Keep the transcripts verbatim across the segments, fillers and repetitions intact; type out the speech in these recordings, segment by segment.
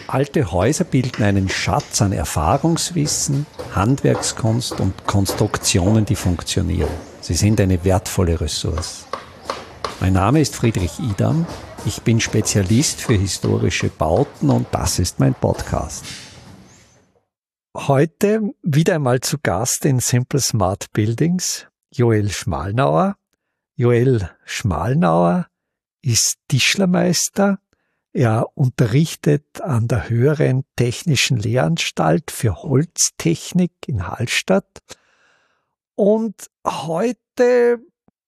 Alte Häuser bilden einen Schatz an Erfahrungswissen, Handwerkskunst und Konstruktionen, die funktionieren. Sie sind eine wertvolle Ressource. Mein Name ist Friedrich Idam. Ich bin Spezialist für historische Bauten und das ist mein Podcast. Heute wieder einmal zu Gast in Simple Smart Buildings Joel Schmalnauer. Joel Schmalnauer ist Tischlermeister. Er unterrichtet an der Höheren Technischen Lehranstalt für Holztechnik in Hallstatt. Und heute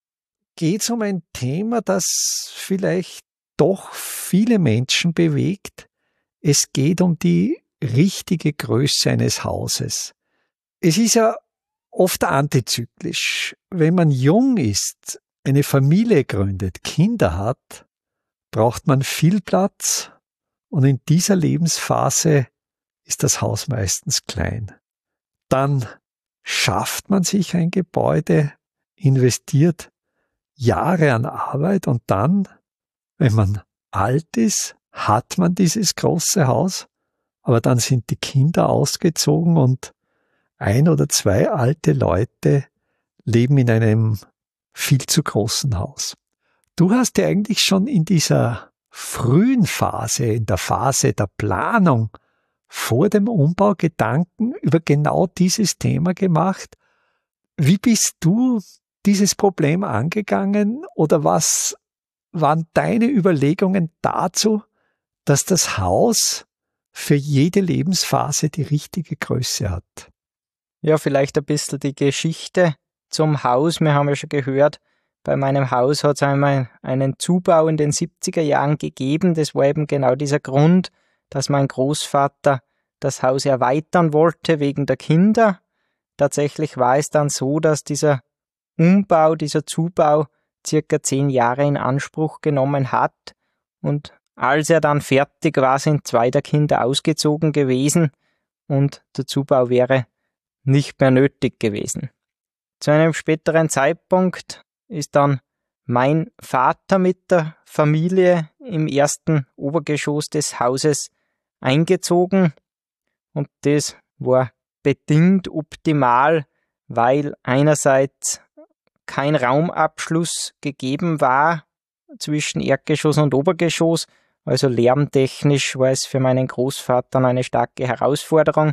geht es um ein Thema, das vielleicht doch viele Menschen bewegt. Es geht um die richtige Größe eines Hauses. Es ist ja oft antizyklisch. Wenn man jung ist, eine Familie gründet, Kinder hat, braucht man viel Platz und in dieser Lebensphase ist das Haus meistens klein. Dann schafft man sich ein Gebäude, investiert Jahre an Arbeit und dann, wenn man alt ist, hat man dieses große Haus, aber dann sind die Kinder ausgezogen und ein oder zwei alte Leute leben in einem viel zu großen Haus. Du hast ja eigentlich schon in dieser frühen Phase, in der Phase der Planung vor dem Umbau Gedanken über genau dieses Thema gemacht. Wie bist du dieses Problem angegangen oder was waren deine Überlegungen dazu, dass das Haus für jede Lebensphase die richtige Größe hat? Ja, vielleicht ein bisschen die Geschichte zum Haus. Wir haben ja schon gehört, bei meinem Haus hat es einmal einen Zubau in den siebziger Jahren gegeben. Das war eben genau dieser Grund, dass mein Großvater das Haus erweitern wollte wegen der Kinder. Tatsächlich war es dann so, dass dieser Umbau, dieser Zubau circa zehn Jahre in Anspruch genommen hat. Und als er dann fertig war, sind zwei der Kinder ausgezogen gewesen und der Zubau wäre nicht mehr nötig gewesen. Zu einem späteren Zeitpunkt ist dann mein Vater mit der Familie im ersten Obergeschoss des Hauses eingezogen und das war bedingt optimal, weil einerseits kein Raumabschluss gegeben war zwischen Erdgeschoss und Obergeschoss, also lärmtechnisch war es für meinen Großvater eine starke Herausforderung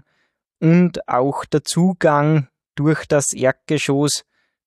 und auch der Zugang durch das Erdgeschoss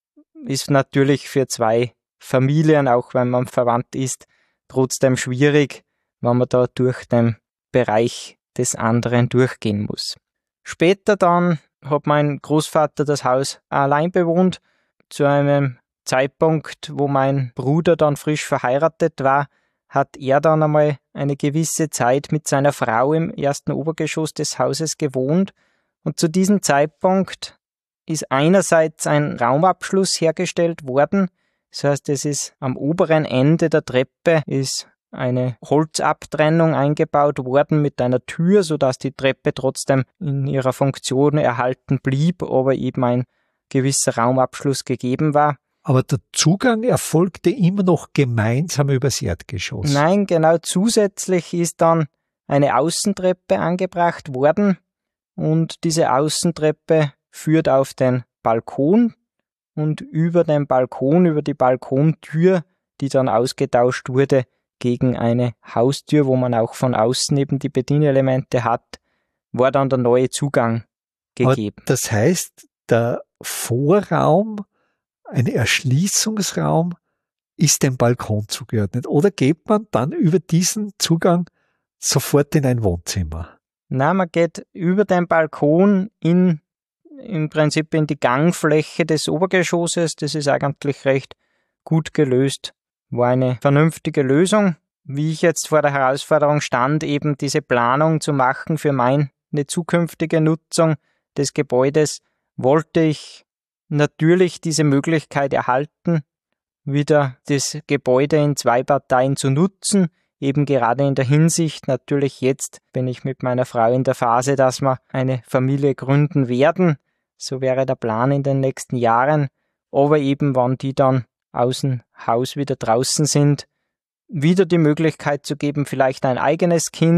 ist natürlich für zwei Familien, auch wenn man verwandt ist, trotzdem schwierig, wenn man da durch den Bereich des anderen durchgehen muss. Später dann hat mein Großvater das Haus allein bewohnt, zu einem Zeitpunkt, wo mein Bruder dann frisch verheiratet war, hat er dann einmal eine gewisse Zeit mit seiner Frau im ersten Obergeschoss des Hauses gewohnt und zu diesem Zeitpunkt ist einerseits ein Raumabschluss hergestellt worden, das heißt, es ist am oberen Ende der Treppe ist eine Holzabtrennung eingebaut worden mit einer Tür, sodass die Treppe trotzdem in ihrer Funktion erhalten blieb, aber eben ein gewisser Raumabschluss gegeben war. Aber der Zugang erfolgte immer noch gemeinsam übers Erdgeschoss? Nein, genau, zusätzlich ist dann eine Außentreppe angebracht worden und diese Außentreppe führt auf den Balkon und über den Balkon, über die Balkontür, die dann ausgetauscht wurde gegen eine Haustür, wo man auch von außen eben die Bedienelemente hat, war dann der neue Zugang gegeben. Aber das heißt, der Vorraum, ein Erschließungsraum, ist dem Balkon zugeordnet. Oder geht man dann über diesen Zugang sofort in ein Wohnzimmer? Nein, man geht über den Balkon in im Prinzip in die Gangfläche des Obergeschosses. Das ist eigentlich recht gut gelöst. War eine vernünftige Lösung. Wie ich jetzt vor der Herausforderung stand, eben diese Planung zu machen für meine zukünftige Nutzung des Gebäudes, wollte ich natürlich diese Möglichkeit erhalten, wieder das Gebäude in zwei Parteien zu nutzen, eben gerade in der Hinsicht, natürlich jetzt bin ich mit meiner Frau in der Phase, dass wir eine Familie gründen werden, so wäre der Plan in den nächsten Jahren, aber eben wann die dann aus dem Haus wieder draußen sind, wieder die Möglichkeit zu geben, vielleicht ein eigenes Kind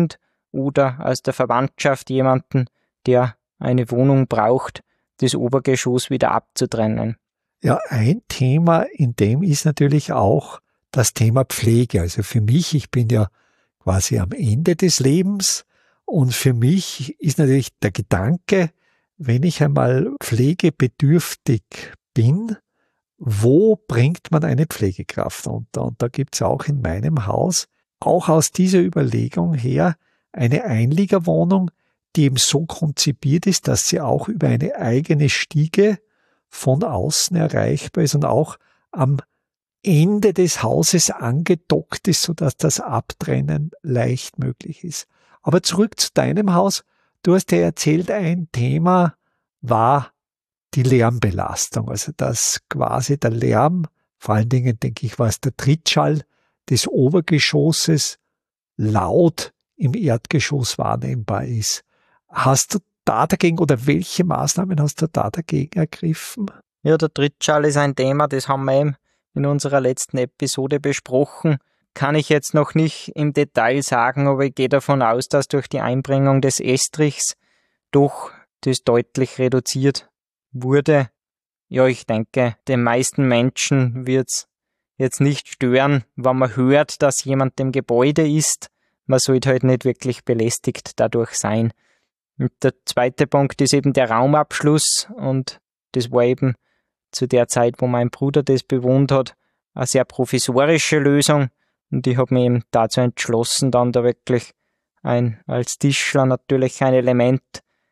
oder aus der Verwandtschaft jemanden, der eine Wohnung braucht, das Obergeschoss wieder abzutrennen. Ja, ein Thema in dem ist natürlich auch das Thema Pflege. Also für mich, ich bin ja quasi am Ende des Lebens und für mich ist natürlich der Gedanke, wenn ich einmal pflegebedürftig bin, wo bringt man eine Pflegekraft unter? Und da gibt es auch in meinem Haus, auch aus dieser Überlegung her, eine Einliegerwohnung, die eben so konzipiert ist, dass sie auch über eine eigene Stiege von außen erreichbar ist und auch am Ende des Hauses angedockt ist, sodass das Abtrennen leicht möglich ist. Aber zurück zu deinem Haus. Du hast ja erzählt, ein Thema war die Lärmbelastung, also dass quasi der Lärm, vor allen Dingen denke ich, war es der Trittschall des Obergeschosses, laut im Erdgeschoss wahrnehmbar ist. Hast du da dagegen oder welche Maßnahmen hast du da dagegen ergriffen? Ja, der Trittschall ist ein Thema, das haben wir eben in unserer letzten Episode besprochen. Kann ich jetzt noch nicht im Detail sagen, aber ich gehe davon aus, dass durch die Einbringung des Estrichs doch das deutlich reduziert wurde. Ja, ich denke, den meisten Menschen wird es jetzt nicht stören, wenn man hört, dass jemand im Gebäude ist. Man sollte halt nicht wirklich belästigt dadurch sein. Und der zweite Punkt ist eben der Raumabschluss und das war eben zu der Zeit, wo mein Bruder das bewohnt hat, eine sehr provisorische Lösung und ich habe mich eben dazu entschlossen, dann da wirklich ein als Tischler natürlich ein Element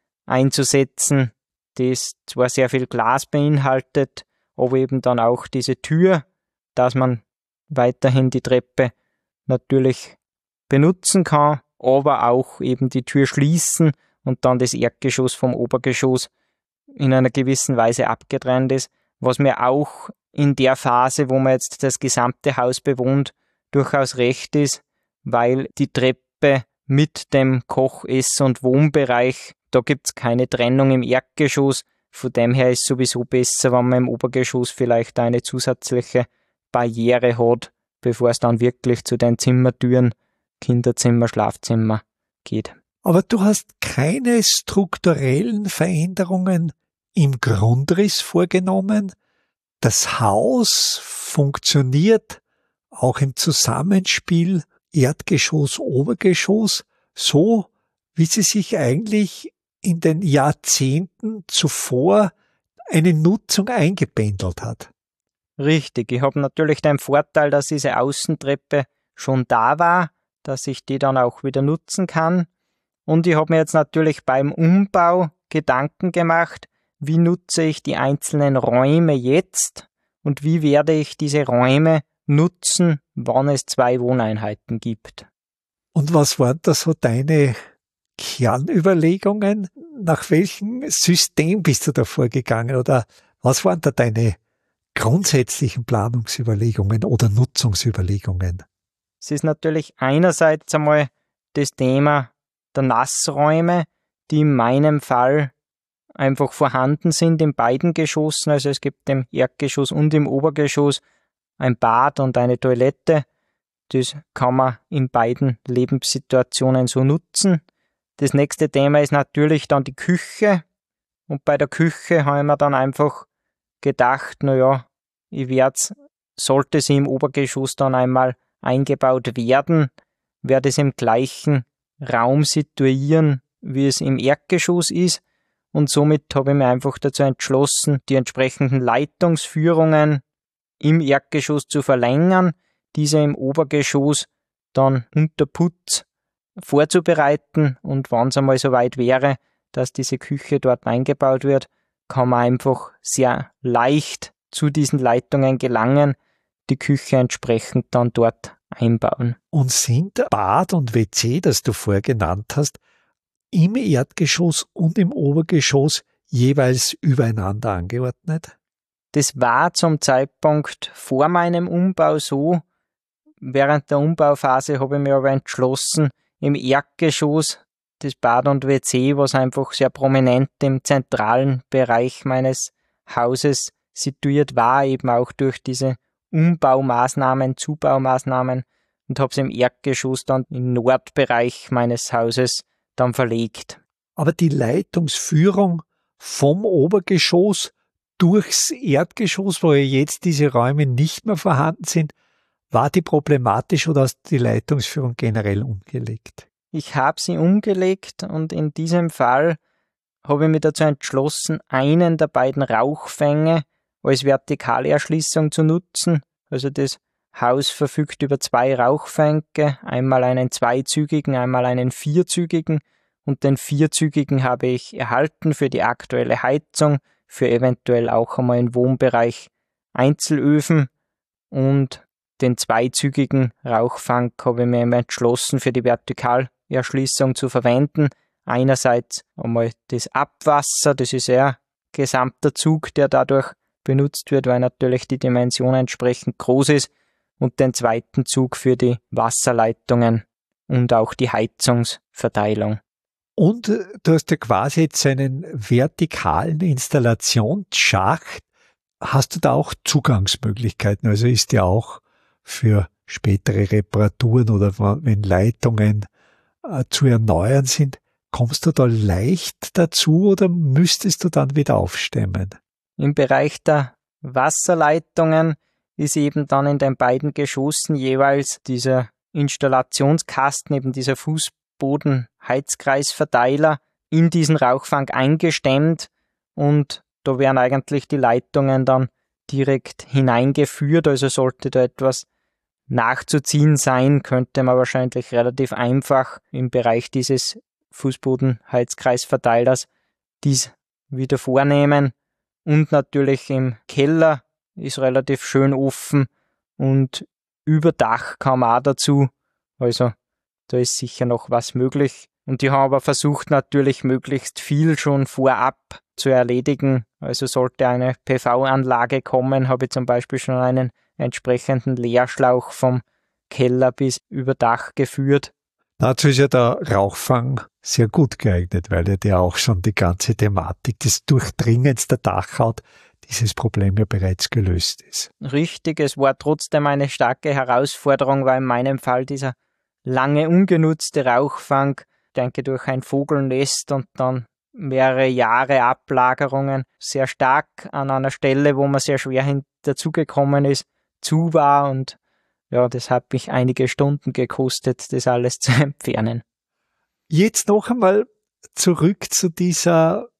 einzusetzen, das zwar sehr viel Glas beinhaltet, aber eben dann auch diese Tür, dass man weiterhin die Treppe natürlich benutzen kann, aber auch eben die Tür schließen und dann das Erdgeschoss vom Obergeschoss in einer gewissen Weise abgetrennt ist, was mir auch in der Phase, wo man jetzt das gesamte Haus bewohnt, durchaus recht ist, weil die Treppe mit dem Koch-, Ess- und Wohnbereich, da gibt's keine Trennung im Erdgeschoss, von dem her ist sowieso besser, wenn man im Obergeschoss vielleicht eine zusätzliche Barriere hat, bevor es dann wirklich zu den Zimmertüren, Kinderzimmer, Schlafzimmer geht. Aber du hast keine strukturellen Veränderungen im Grundriss vorgenommen. Das Haus funktioniert auch im Zusammenspiel Erdgeschoss, Obergeschoss, so wie sie sich eigentlich in den Jahrzehnten zuvor eine Nutzung eingependelt hat. Richtig, ich habe natürlich den Vorteil, dass diese Außentreppe schon da war, dass ich die dann auch wieder nutzen kann. Und ich habe mir jetzt natürlich beim Umbau Gedanken gemacht, wie nutze ich die einzelnen Räume jetzt und wie werde ich diese Räume nutzen, wann es zwei Wohneinheiten gibt. Und was waren da so deine Kernüberlegungen? Nach welchem System bist du da vorgegangen oder was waren da deine grundsätzlichen Planungsüberlegungen oder Nutzungsüberlegungen? Es ist natürlich einerseits einmal das Thema der Nassräume, die in meinem Fall einfach vorhanden sind in beiden Geschossen. Also es gibt im Erdgeschoss und im Obergeschoss ein Bad und eine Toilette. Das kann man in beiden Lebenssituationen so nutzen. Das nächste Thema ist natürlich dann die Küche. Und bei der Küche habe ich mir dann einfach gedacht, naja, ich werde, sollte sie im Obergeschoss dann einmal eingebaut werden, werde es im gleichen Raum situieren, wie es im Erdgeschoss ist. Und somit habe ich mir einfach dazu entschlossen, die entsprechenden Leitungsführungen im Erdgeschoss zu verlängern, diese im Obergeschoss dann unter Putz vorzubereiten und wenn es einmal so weit wäre, dass diese Küche dort eingebaut wird, kann man einfach sehr leicht zu diesen Leitungen gelangen, die Küche entsprechend dann dort einbauen. Und sind Bad und W C, das du vorher genannt hast, im Erdgeschoss und im Obergeschoss jeweils übereinander angeordnet? Das war zum Zeitpunkt vor meinem Umbau so. Während der Umbauphase habe ich mir aber entschlossen, im Erdgeschoss das Bad und W C, was einfach sehr prominent im zentralen Bereich meines Hauses situiert war, eben auch durch diese Umbaumaßnahmen, Zubaumaßnahmen, und habe es im Erdgeschoss dann im Nordbereich meines Hauses dann verlegt. Aber die Leitungsführung vom Obergeschoss durchs Erdgeschoss, wo ja jetzt diese Räume nicht mehr vorhanden sind, war die problematisch oder hast du die Leitungsführung generell umgelegt? Ich habe sie umgelegt und in diesem Fall habe ich mich dazu entschlossen, einen der beiden Rauchfänge als Vertikalerschließung zu nutzen. Also das Haus verfügt über zwei Rauchfänge, einmal einen zweizügigen, einmal einen vierzügigen. Und den vierzügigen habe ich erhalten für die aktuelle Heizung, für eventuell auch einmal im Wohnbereich Einzelöfen. Und den zweizügigen Rauchfang habe ich mir entschlossen, für die Vertikalerschließung zu verwenden. Einerseits einmal das Abwasser, das ist eher ein gesamter Zug, der dadurch benutzt wird, weil natürlich die Dimension entsprechend groß ist. Und den zweiten Zug für die Wasserleitungen und auch die Heizungsverteilung. Und du hast ja quasi jetzt einen vertikalen Installationsschacht. Hast du da auch Zugangsmöglichkeiten? Also ist ja auch für spätere Reparaturen oder wenn Leitungen äh, zu erneuern sind, kommst du da leicht dazu oder müsstest du dann wieder aufstemmen? Im Bereich der Wasserleitungen ist eben dann in den beiden Geschossen jeweils dieser Installationskasten, eben dieser Fußboden-Heizkreisverteiler in diesen Rauchfang eingestemmt und da werden eigentlich die Leitungen dann direkt hineingeführt, also sollte da etwas nachzuziehen sein, könnte man wahrscheinlich relativ einfach im Bereich dieses Fußboden-Heizkreisverteilers dies wieder vornehmen. Und natürlich im Keller ist relativ schön offen und über Dach kam auch dazu, also da ist sicher noch was möglich. Und die haben aber versucht natürlich möglichst viel schon vorab zu erledigen. Also sollte eine P V-Anlage kommen, habe ich zum Beispiel schon einen entsprechenden Leerschlauch vom Keller bis über Dach geführt. Dazu ist ja der Rauchfang sehr gut geeignet, weil ja der auch schon die ganze Thematik des Durchdringens der Dachhaut, dieses Problem ja bereits gelöst ist. Richtig, es war trotzdem eine starke Herausforderung, weil in meinem Fall dieser lange ungenutzte Rauchfang, ich denke durch ein Vogelnest und dann mehrere Jahre Ablagerungen, sehr stark an einer Stelle, wo man sehr schwer dazugekommen ist, zu war und ja, das hat mich einige Stunden gekostet, das alles zu entfernen. Jetzt noch einmal zurück zu dieser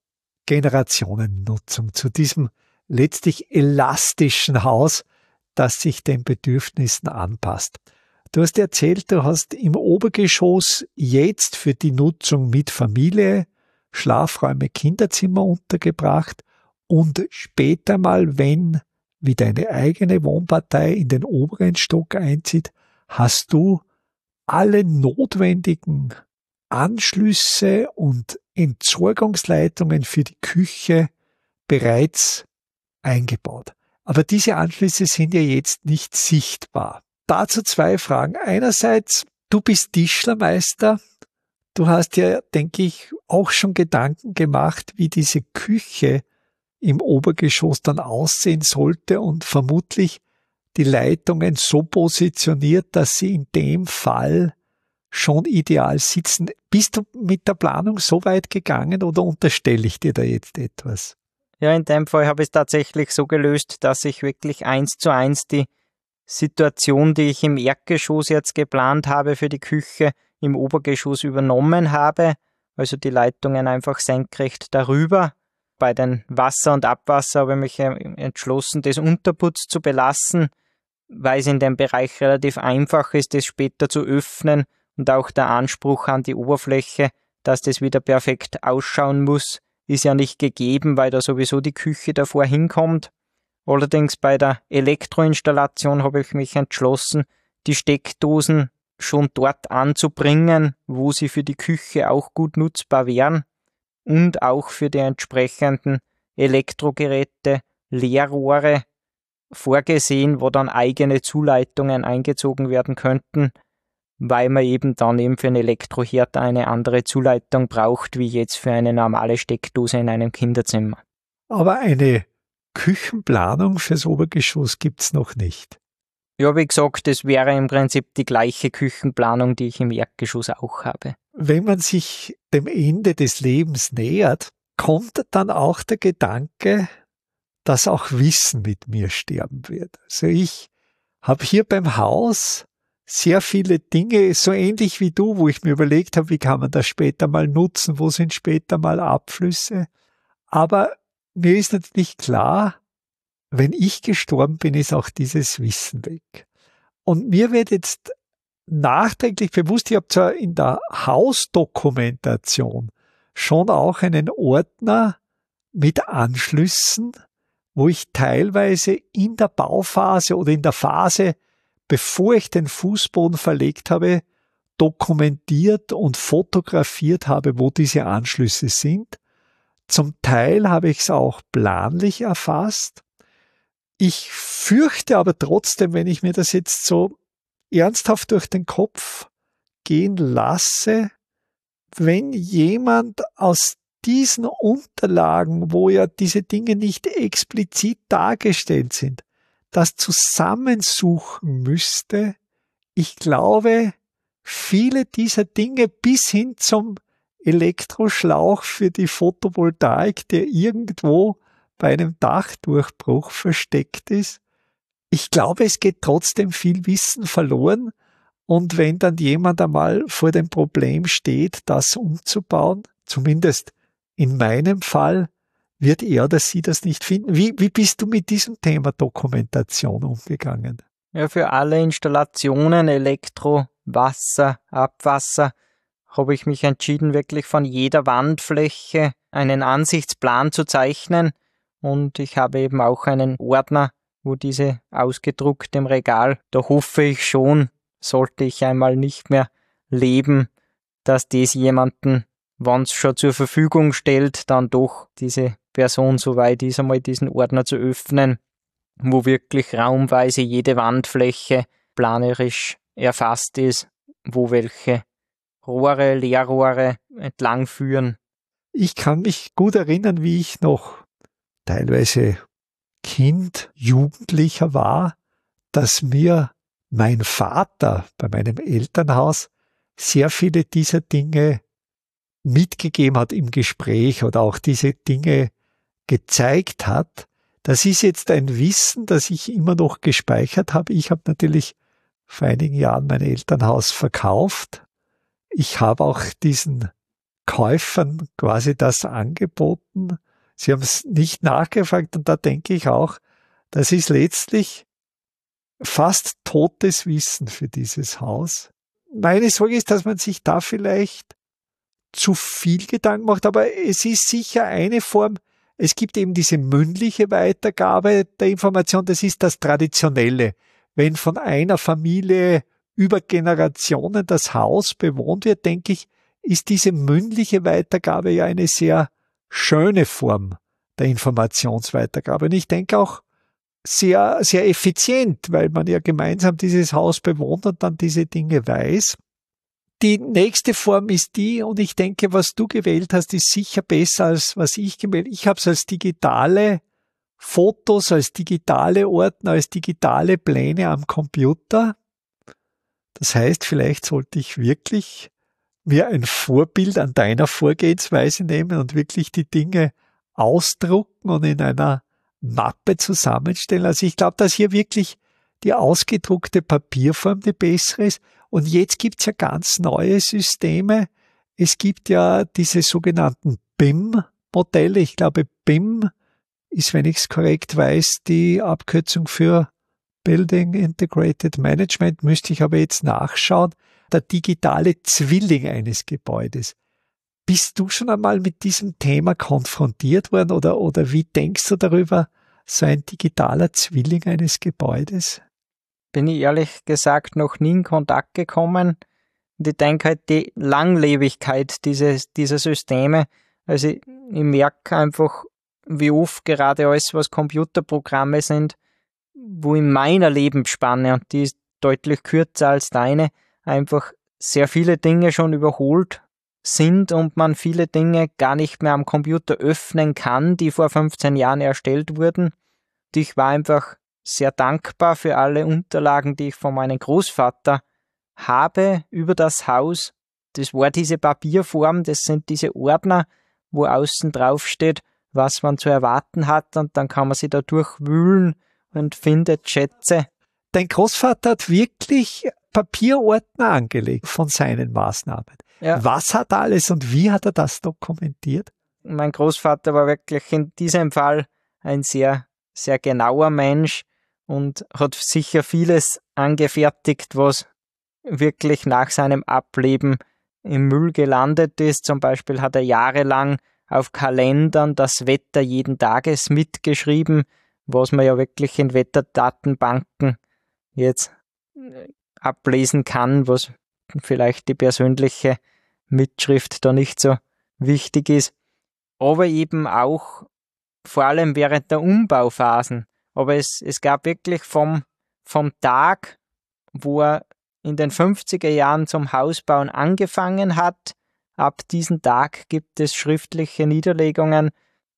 Generationennutzung, zu diesem letztlich elastischen Haus, das sich den Bedürfnissen anpasst. Du hast erzählt, du hast im Obergeschoss jetzt für die Nutzung mit Familie Schlafräume, Kinderzimmer untergebracht und später mal, wenn wie deine eigene Wohnpartei in den oberen Stock einzieht, hast du alle notwendigen Anschlüsse und Entsorgungsleitungen für die Küche bereits eingebaut. Aber diese Anschlüsse sind ja jetzt nicht sichtbar. Dazu zwei Fragen. Einerseits, du bist Tischlermeister. Du hast ja, denke ich, auch schon Gedanken gemacht, wie diese Küche im Obergeschoss dann aussehen sollte und vermutlich die Leitungen so positioniert, dass sie in dem Fall schon ideal sitzen. Bist du mit der Planung so weit gegangen oder unterstelle ich dir da jetzt etwas? Ja, in dem Fall habe ich es tatsächlich so gelöst, dass ich wirklich eins zu eins die Situation, die ich im Erdgeschoss jetzt geplant habe für die Küche, im Obergeschoss übernommen habe. Also die Leitungen einfach senkrecht darüber. Bei den Wasser- und Abwasser habe ich mich entschlossen, das Unterputz zu belassen, weil es in dem Bereich relativ einfach ist, das später zu öffnen und auch der Anspruch an die Oberfläche, dass das wieder perfekt ausschauen muss, ist ja nicht gegeben, weil da sowieso die Küche davor hinkommt. Allerdings bei der Elektroinstallation habe ich mich entschlossen, die Steckdosen schon dort anzubringen, wo sie für die Küche auch gut nutzbar wären. Und auch für die entsprechenden Elektrogeräte, Leerrohre vorgesehen, wo dann eigene Zuleitungen eingezogen werden könnten, weil man eben dann eben für einen Elektroherd eine andere Zuleitung braucht, wie jetzt für eine normale Steckdose in einem Kinderzimmer. Aber eine Küchenplanung fürs Obergeschoss gibt's noch nicht. Ja, wie gesagt, das wäre im Prinzip die gleiche Küchenplanung, die ich im Erdgeschoss auch habe. Wenn man sich dem Ende des Lebens nähert, kommt dann auch der Gedanke, dass auch Wissen mit mir sterben wird. Also ich habe hier beim Haus sehr viele Dinge, so ähnlich wie du, wo ich mir überlegt habe, wie kann man das später mal nutzen, wo sind später mal Abflüsse. Aber mir ist natürlich klar, wenn ich gestorben bin, ist auch dieses Wissen weg. Und mir wird jetzt nachträglich bewusst, ich habe zwar in der Hausdokumentation schon auch einen Ordner mit Anschlüssen, wo ich teilweise in der Bauphase oder in der Phase, bevor ich den Fußboden verlegt habe, dokumentiert und fotografiert habe, wo diese Anschlüsse sind. Zum Teil habe ich es auch planlich erfasst. Ich fürchte aber trotzdem, wenn ich mir das jetzt so ernsthaft durch den Kopf gehen lasse, wenn jemand aus diesen Unterlagen, wo ja diese Dinge nicht explizit dargestellt sind, das zusammensuchen müsste, ich glaube, viele dieser Dinge bis hin zum Elektroschlauch für die Photovoltaik, der irgendwo bei einem Dachdurchbruch versteckt ist, ich glaube, es geht trotzdem viel Wissen verloren. Und wenn dann jemand einmal vor dem Problem steht, das umzubauen, zumindest in meinem Fall, wird er oder sie das nicht finden. Wie, wie bist du mit diesem Thema Dokumentation umgegangen? Ja, für alle Installationen, Elektro, Wasser, Abwasser, habe ich mich entschieden, wirklich von jeder Wandfläche einen Ansichtsplan zu zeichnen. Und ich habe eben auch einen Ordner, wo diese ausgedruckt im Regal, da hoffe ich schon, sollte ich einmal nicht mehr leben, dass das jemanden, wenn es schon zur Verfügung stellt, dann doch diese Person so weit ist, einmal diesen Ordner zu öffnen, wo wirklich raumweise jede Wandfläche planerisch erfasst ist, wo welche Rohre, Leerrohre entlang führen. Ich kann mich gut erinnern, wie ich noch teilweise Kind, Jugendlicher war, dass mir mein Vater bei meinem Elternhaus sehr viele dieser Dinge mitgegeben hat im Gespräch oder auch diese Dinge gezeigt hat. Das ist jetzt ein Wissen, das ich immer noch gespeichert habe. Ich habe natürlich vor einigen Jahren mein Elternhaus verkauft. Ich habe auch diesen Käufern quasi das angeboten. Sie haben es nicht nachgefragt und da denke ich auch, das ist letztlich fast totes Wissen für dieses Haus. Meine Sorge ist, dass man sich da vielleicht zu viel Gedanken macht, aber es ist sicher eine Form. Es gibt eben diese mündliche Weitergabe der Information, das ist das Traditionelle. Wenn von einer Familie über Generationen das Haus bewohnt wird, denke ich, ist diese mündliche Weitergabe ja eine sehr schöne Form der Informationsweitergabe. Und ich denke auch sehr, sehr effizient, weil man ja gemeinsam dieses Haus bewohnt und dann diese Dinge weiß. Die nächste Form ist die, und ich denke, was du gewählt hast, ist sicher besser als was ich gewählt habe. Ich habe es als digitale Fotos, als digitale Ordner, als digitale Pläne am Computer. Das heißt, vielleicht sollte ich wirklich mir ein Vorbild an deiner Vorgehensweise nehmen und wirklich die Dinge ausdrucken und in einer Mappe zusammenstellen. Also ich glaube, dass hier wirklich die ausgedruckte Papierform die bessere ist. Und jetzt gibt's ja ganz neue Systeme. Es gibt ja diese sogenannten B I M-Modelle. Ich glaube, B I M ist, wenn ich es korrekt weiß, die Abkürzung für Building Integrated Management, müsste ich aber jetzt nachschauen. Der digitale Zwilling eines Gebäudes. Bist du schon einmal mit diesem Thema konfrontiert worden oder, oder wie denkst du darüber, so ein digitaler Zwilling eines Gebäudes? Bin ich ehrlich gesagt noch nie in Kontakt gekommen. Und ich denke halt, die Langlebigkeit dieses, dieser Systeme, also ich, ich merke einfach, wie oft gerade alles, was Computerprogramme sind, wo in meiner Lebensspanne, und die ist deutlich kürzer als deine, einfach sehr viele Dinge schon überholt sind und man viele Dinge gar nicht mehr am Computer öffnen kann, die vor fünfzehn Jahren erstellt wurden. Ich war einfach sehr dankbar für alle Unterlagen, die ich von meinem Großvater habe über das Haus. Das war diese Papierform, das sind diese Ordner, wo außen drauf steht, was man zu erwarten hat, und dann kann man sich da durchwühlen und findet Schätze. Dein Großvater hat wirklich Papierordner angelegt von seinen Maßnahmen. Ja. Was hat alles und wie hat er das dokumentiert? Mein Großvater war wirklich in diesem Fall ein sehr, sehr genauer Mensch und hat sicher vieles angefertigt, was wirklich nach seinem Ableben im Müll gelandet ist. Zum Beispiel hat er jahrelang auf Kalendern das Wetter jeden Tages mitgeschrieben, was man ja wirklich in Wetterdatenbanken jetzt ablesen kann, was vielleicht die persönliche Mitschrift da nicht so wichtig ist. Aber eben auch vor allem während der Umbauphasen. Aber es, es gab wirklich vom, vom Tag, wo er in den fünfziger Jahren zum Hausbauen angefangen hat, ab diesem Tag gibt es schriftliche Niederlegungen,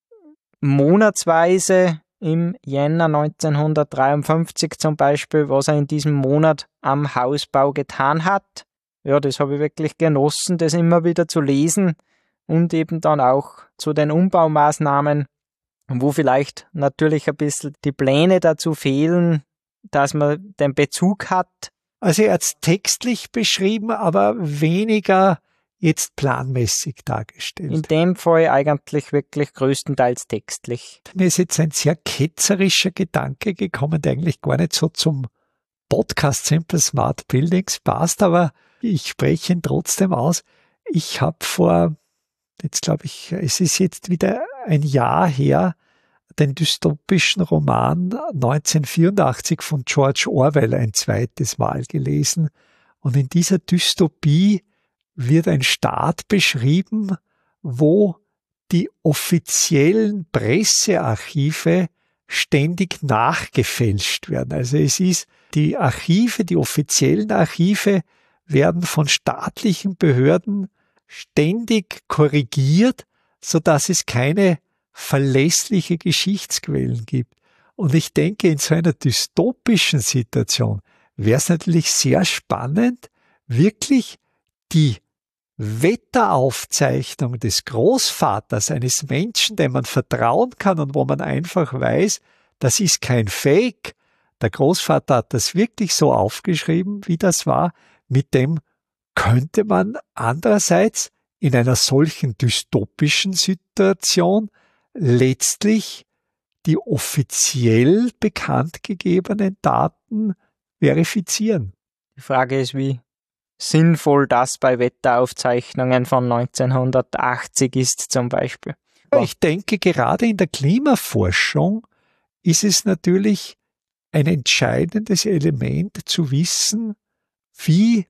monatsweise im Jänner neunzehnhundertdreiundfünfzig zum Beispiel, was er in diesem Monat am Hausbau getan hat. Ja, das habe ich wirklich genossen, das immer wieder zu lesen und eben dann auch zu den Umbaumaßnahmen, wo vielleicht natürlich ein bisschen die Pläne dazu fehlen, dass man den Bezug hat. Also er hat es textlich beschrieben, aber weniger jetzt planmäßig dargestellt. In dem Fall eigentlich wirklich größtenteils textlich. Mir ist jetzt ein sehr ketzerischer Gedanke gekommen, der eigentlich gar nicht so zum Podcast Simple Smart Buildings passt, aber ich spreche ihn trotzdem aus. Ich habe vor, jetzt glaube ich, es ist jetzt wieder ein Jahr her, den dystopischen Roman neunzehnhundertvierundachtzig von George Orwell ein zweites Mal gelesen. Und in dieser Dystopie wird ein Staat beschrieben, wo die offiziellen Pressearchive ständig nachgefälscht werden. Also es ist, die Archive, die offiziellen Archive werden von staatlichen Behörden ständig korrigiert, sodass es keine verlässliche Geschichtsquellen gibt. Und ich denke, in so einer dystopischen Situation wäre es natürlich sehr spannend, wirklich die Wetteraufzeichnung des Großvaters eines Menschen, dem man vertrauen kann und wo man einfach weiß, das ist kein Fake. Der Großvater hat das wirklich so aufgeschrieben, wie das war. Mit dem könnte man andererseits in einer solchen dystopischen Situation letztlich die offiziell bekannt gegebenen Daten verifizieren. Die Frage ist, wie sinnvoll das bei Wetteraufzeichnungen von neunzehnhundertachtzig ist zum Beispiel. Ich denke, gerade in der Klimaforschung ist es natürlich ein entscheidendes Element zu wissen, wie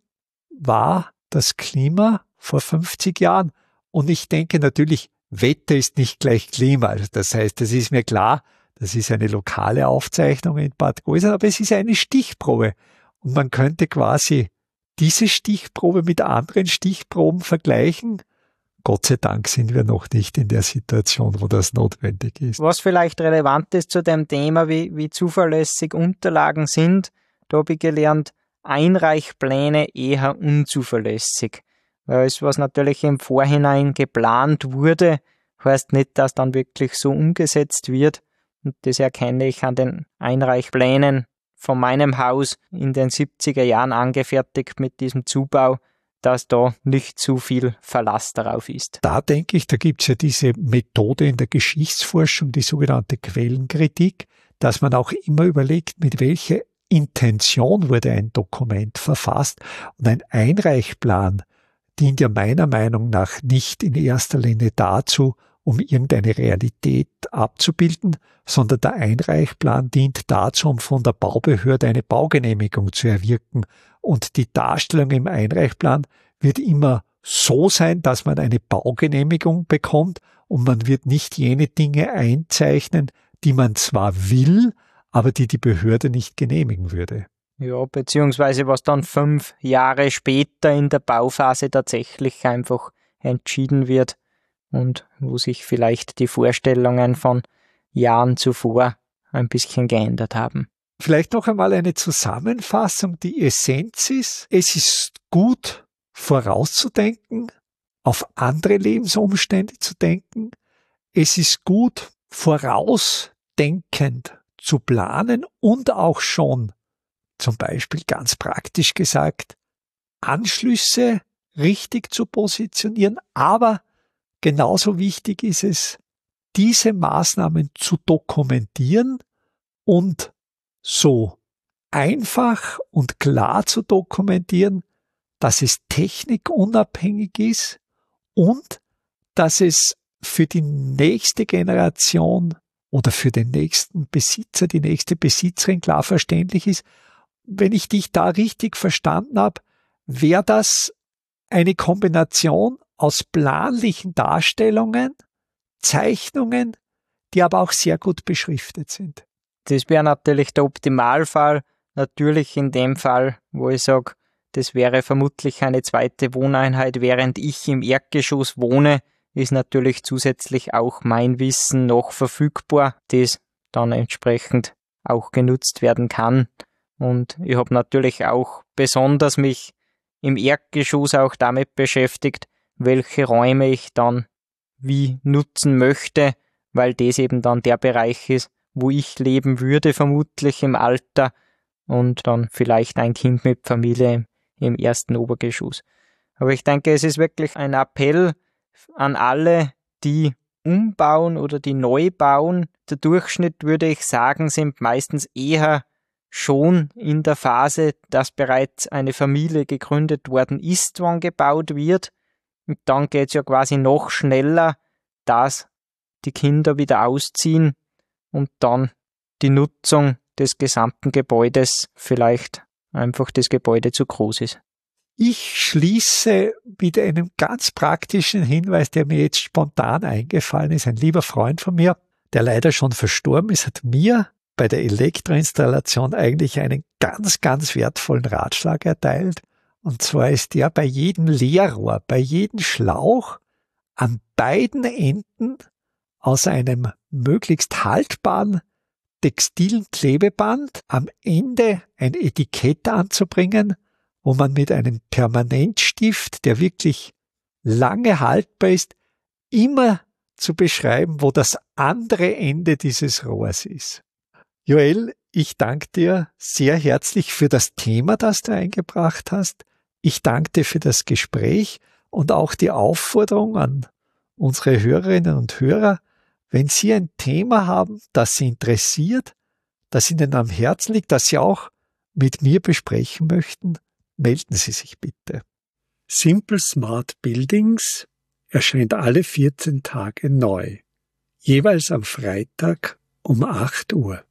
war das Klima vor fünfzig Jahren. Und ich denke natürlich, Wetter ist nicht gleich Klima. Also das heißt, das ist mir klar, das ist eine lokale Aufzeichnung in Bad Gäusern, aber es ist eine Stichprobe. Und man könnte quasi diese Stichprobe mit anderen Stichproben vergleichen. Gott sei Dank sind wir noch nicht in der Situation, wo das notwendig ist. Was vielleicht relevant ist zu dem Thema, wie, wie zuverlässig Unterlagen sind, da habe ich gelernt, Einreichpläne eher unzuverlässig. Weil es, was natürlich im Vorhinein geplant wurde, heißt nicht, dass dann wirklich so umgesetzt wird. Und das erkenne ich an den Einreichplänen von meinem Haus in den siebziger Jahren angefertigt mit diesem Zubau, dass da nicht zu viel Verlass darauf ist. Da denke ich, da gibt es ja diese Methode in der Geschichtsforschung, die sogenannte Quellenkritik, dass man auch immer überlegt, mit welcher Intention wurde ein Dokument verfasst. Und ein Einreichplan dient ja meiner Meinung nach nicht in erster Linie dazu, um irgendeine Realität abzubilden, sondern der Einreichplan dient dazu, um von der Baubehörde eine Baugenehmigung zu erwirken. Und die Darstellung im Einreichplan wird immer so sein, dass man eine Baugenehmigung bekommt und man wird nicht jene Dinge einzeichnen, die man zwar will, aber die die Behörde nicht genehmigen würde. Ja, beziehungsweise was dann fünf Jahre später in der Bauphase tatsächlich einfach entschieden wird und wo sich vielleicht die Vorstellungen von Jahren zuvor ein bisschen geändert haben. Vielleicht noch einmal eine Zusammenfassung. Die Essenz ist, es ist gut vorauszudenken, auf andere Lebensumstände zu denken. Es ist gut vorausdenkend zu planen und auch schon, zum Beispiel ganz praktisch gesagt, Anschlüsse richtig zu positionieren. Aber genauso wichtig ist es, diese Maßnahmen zu dokumentieren und so einfach und klar zu dokumentieren, dass es technikunabhängig ist und dass es für die nächste Generation oder für den nächsten Besitzer, die nächste Besitzerin klar verständlich ist. Wenn ich dich da richtig verstanden habe, wäre das eine Kombination aus planlichen Darstellungen, Zeichnungen, die aber auch sehr gut beschriftet sind. Das wäre natürlich der Optimalfall. Natürlich in dem Fall, wo ich sage, das wäre vermutlich eine zweite Wohneinheit, während ich im Erdgeschoss wohne, ist natürlich zusätzlich auch mein Wissen noch verfügbar, das dann entsprechend auch genutzt werden kann. Und ich habe natürlich auch besonders mich im Erdgeschoss auch damit beschäftigt, welche Räume ich dann wie nutzen möchte, weil das eben dann der Bereich ist, wo ich leben würde, vermutlich im Alter, und dann vielleicht ein Kind mit Familie im ersten Obergeschoss. Aber ich denke, es ist wirklich ein Appell an alle, die umbauen oder die neu bauen. Der Durchschnitt, würde ich sagen, sind meistens eher schon in der Phase, dass bereits eine Familie gegründet worden ist, wann gebaut wird. Und dann geht es ja quasi noch schneller, dass die Kinder wieder ausziehen und dann die Nutzung des gesamten Gebäudes vielleicht einfach das Gebäude zu groß ist. Ich schließe mit einem ganz praktischen Hinweis, der mir jetzt spontan eingefallen ist. Ein lieber Freund von mir, der leider schon verstorben ist, hat mir bei der Elektroinstallation eigentlich einen ganz, ganz wertvollen Ratschlag erteilt. Und zwar ist der, bei jedem Leerrohr, bei jedem Schlauch an beiden Enden aus einem möglichst haltbaren textilen Klebeband am Ende ein Etikett anzubringen, wo man mit einem Permanentstift, der wirklich lange haltbar ist, immer zu beschreiben, wo das andere Ende dieses Rohrs ist. Joel, ich danke dir sehr herzlich für das Thema, das du eingebracht hast. Ich danke dir für das Gespräch und auch die Aufforderung an unsere Hörerinnen und Hörer, wenn Sie ein Thema haben, das Sie interessiert, das Ihnen am Herzen liegt, das Sie auch mit mir besprechen möchten, melden Sie sich bitte. Simple Smart Buildings erscheint alle vierzehn Tage neu, jeweils am Freitag um acht Uhr.